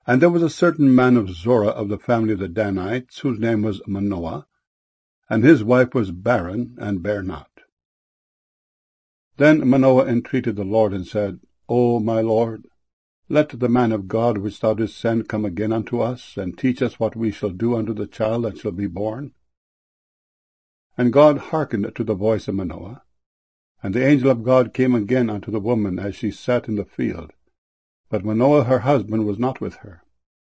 And there was a certain man of Zorah of the family of the Danites, whose name was Manoah, and his wife was barren, and bare not. Then Manoah entreated the Lord, and said, O my Lord, let the man of God which thou didst send come again unto us, and teach us what we shall do unto the child that shall be born. And God hearkened to the voice of Manoah. And the angel of God came again unto the woman as she sat in the field, but Manoah her husband was not with her.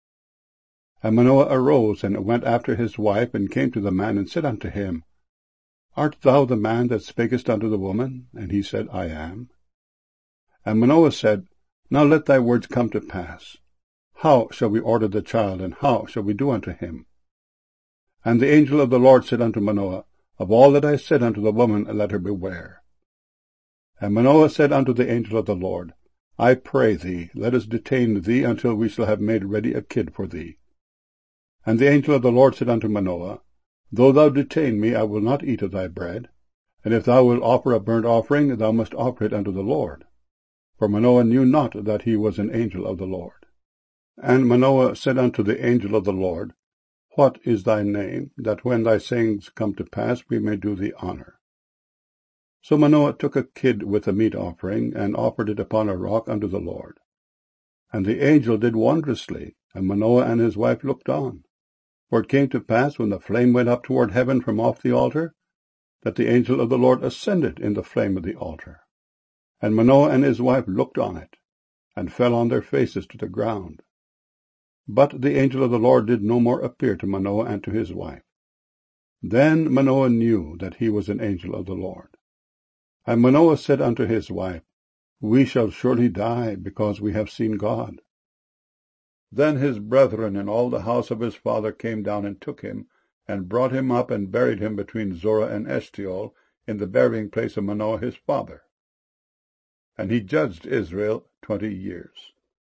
And Manoah arose, and went after his wife, and came to the man, and said unto him, Art thou the man that spakest unto the woman? And he said, I am. And Manoah said, Now let thy words come to pass. How shall we order the child, and how shall we do unto him? And the angel of the Lord said unto Manoah, Of all that I said unto the woman, let her beware. And Manoah said unto the angel of the Lord, I pray thee, let us detain thee until we shall have made ready a kid for thee. And the angel of the Lord said unto Manoah, Though thou detain me, I will not eat of thy bread, and if thou wilt offer a burnt offering, thou must offer it unto the Lord. For Manoah knew not that he was an angel of the Lord. And Manoah said unto the angel of the Lord, What is thy name, that when thy sayings come to pass, we may do thee honor? So Manoah took a kid with a meat offering, and offered it upon a rock unto the Lord. And the angel did wondrously, and Manoah and his wife looked on. For it came to pass, when the flame went up toward heaven from off the altar, that the angel of the Lord ascended in the flame of the altar. And Manoah and his wife looked on it, and fell on their faces to the ground. But the angel of the Lord did no more appear to Manoah and to his wife. Then Manoah knew that he was an angel of the Lord. And Manoah said unto his wife, We shall surely die, because we have seen God. Then his brethren and all the house of his father came down and took him, and brought him up, and buried him between Zorah and Eshtaol, in the burying place of Manoah his father. And he judged Israel 20 years.